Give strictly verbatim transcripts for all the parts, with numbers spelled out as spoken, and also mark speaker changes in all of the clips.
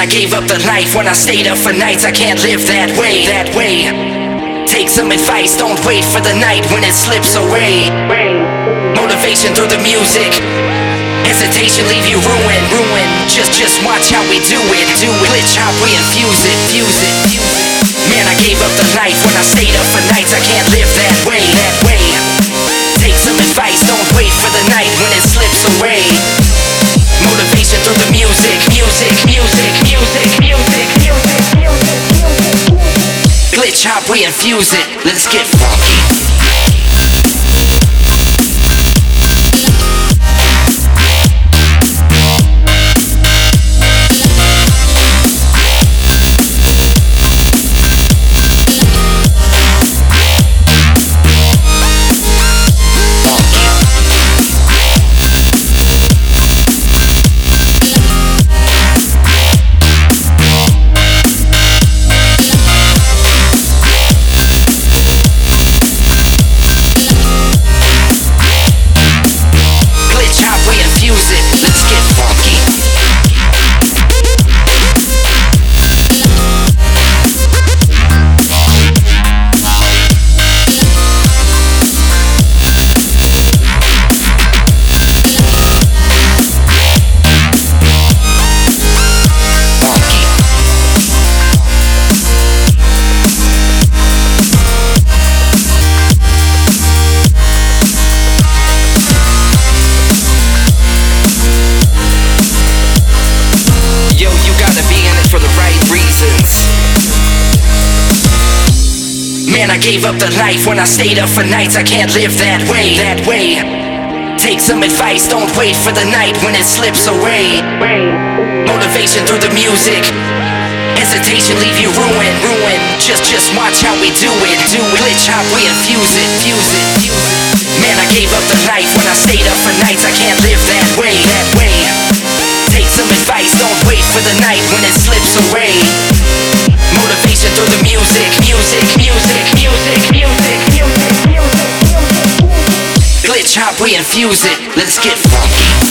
Speaker 1: gave up the life when I stayed up for nights. I can't live that way, that way. Take some advice, don't wait for the night when it slips away. Motivation through the music, hesitation leave you ruined, ruined. Just, just watch how we do it, do it. Glitch hop, we infuse it, fuse it, fuse it. Man, I gave up the life when I stayed up for nights. I can't live that way, that way. Take some advice, don't wait for the night when it slips away. Motivation through the music, music, music, music, music, music, music. Glitch hop, we infuse it. Let's get funky. Man, I gave up the life when I stayed up for nights. I can't live that way, that way. Take some advice, don't wait for the night when it slips away. Motivation through the music, hesitation leave you ruined, ruined. Just, just watch how we do it, do it. Glitch hop, we infuse it, fuse it, fuse it. Man, I gave up the life when I stayed up for nights. I can't live that way, that way. Take some advice, don't wait for the night when it slips away. Motivation through the music, music, music, music, music, music, music. Glitch hop, we infuse it. Let's get funky.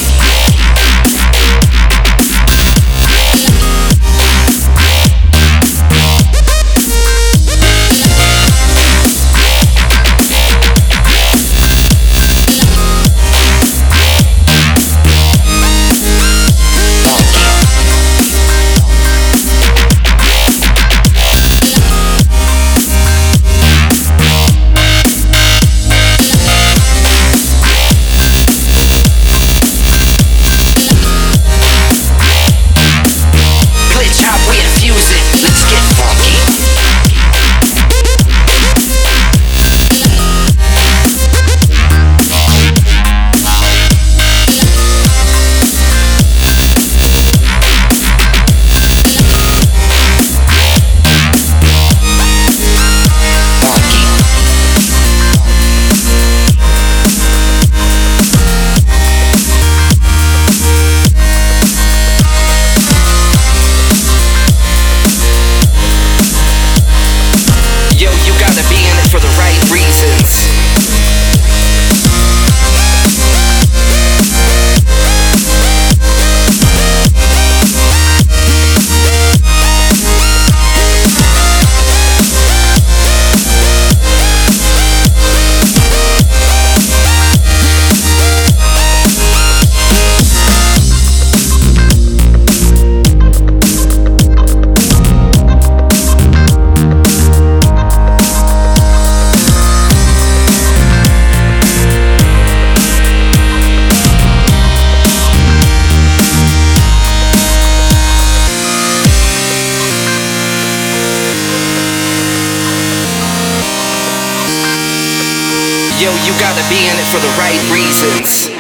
Speaker 1: Yo, you gotta be in it for the right reasons.